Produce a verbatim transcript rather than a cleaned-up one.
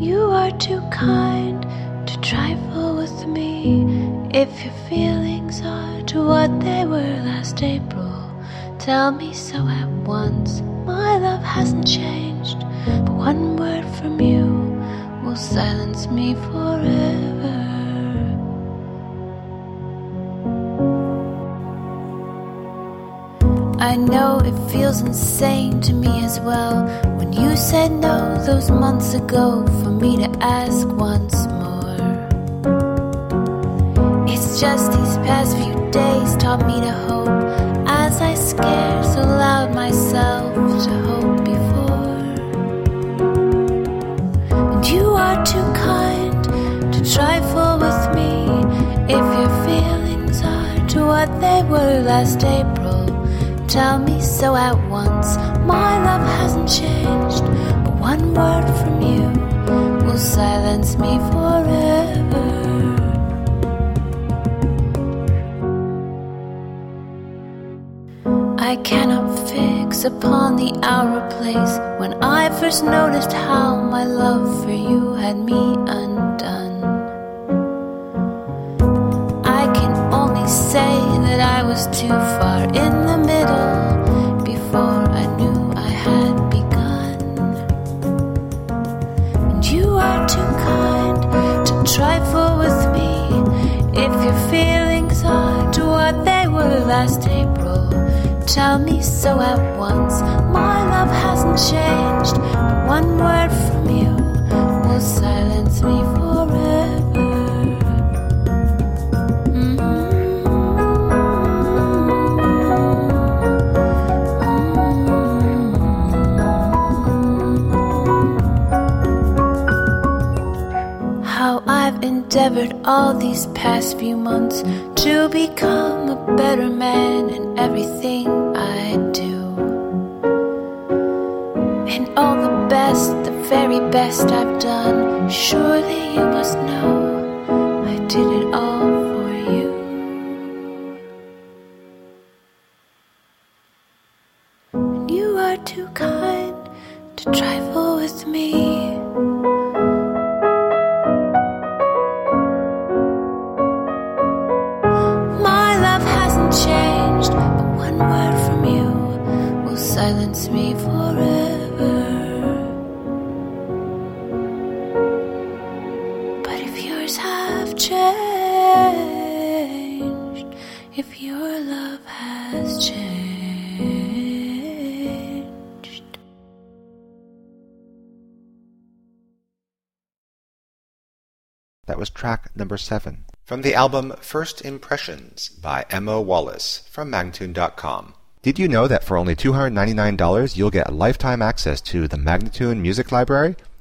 You are too kind to trifle with me. If your feelings are to what they were last April, tell me so at once. My love hasn't changed, but one word from you will silence me forever. I know it feels insane to me as well when you said no those months ago for me to ask once more. It's just these past few days taught me to hope, as I scared so loud myself to hope before. And you are too kind to trifle with me. If your feelings are to what they were last April, tell me so at once. My love hasn't changed, but one word from you will silence me forever. I cannot fix upon the hour or place when I first noticed how my love for you had me undone. I can only say that I was too far in the middle before I knew I had begun. And you are too kind to trifle with me. If your feelings are to what they were last April, tell me so at once. My love hasn't changed, but one word from you will silence me forever. Endeavored all these past few months to become a better man in everything I do. And all the best, the very best I've done, surely you must know I did it all for you. And you are too kind to trifle with me. Changed, but one word from you will silence me forever. But if yours have changed, if your love has changed. That was track number seven, from the album First Impressions by Emma Wallace from Magnatune dot com. Did you know that for only two hundred ninety-nine dollars you'll get lifetime access to the Magnatune Music Library?